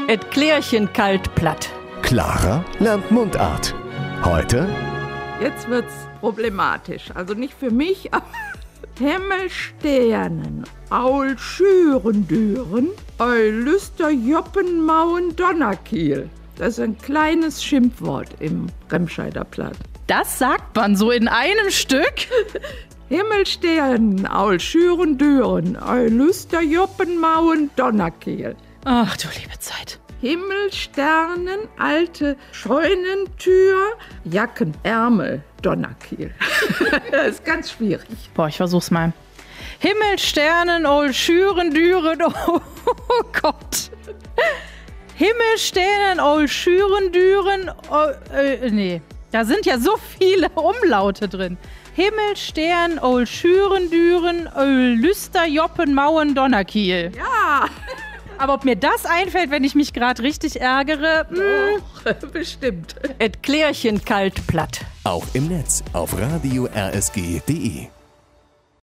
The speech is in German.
Et Klärchen kalt platt. Clara lernt Mundart. Heute Jetzt wird's problematisch. Also nicht für mich, aber Himmel, Sternen, Aul, Schüren, Düren, Lüster, Joppen, Mauen, Donnerkiel. Das ist ein kleines Schimpfwort im Remscheider Platt. Das sagt man so in einem Stück? Himmel, Sternen, Aul, Schüren, Düren, Lüster, Joppen, Mauen, Donnerkiel. Ach du liebe Zeit. Himmel, Sternen, alte Scheunentür, Jacken, Ärmel, Donnerkiel. Das ist ganz schwierig. Boah, ich versuch's mal. Himmel, Sternen, Schüren, Düren, oh Gott. Himmel, Sternen, Schüren, Düren, nee. Da sind ja so viele Umlaute drin. Himmel, Stern, Schüren, Düren, Lüster, Joppen, Mauen, Donnerkiel. Ja, Aber ob mir das einfällt, wenn ich mich gerade richtig ärgere, bestimmt. Et Klärchen kalt platt. auch im Netz auf radio-rsg.de.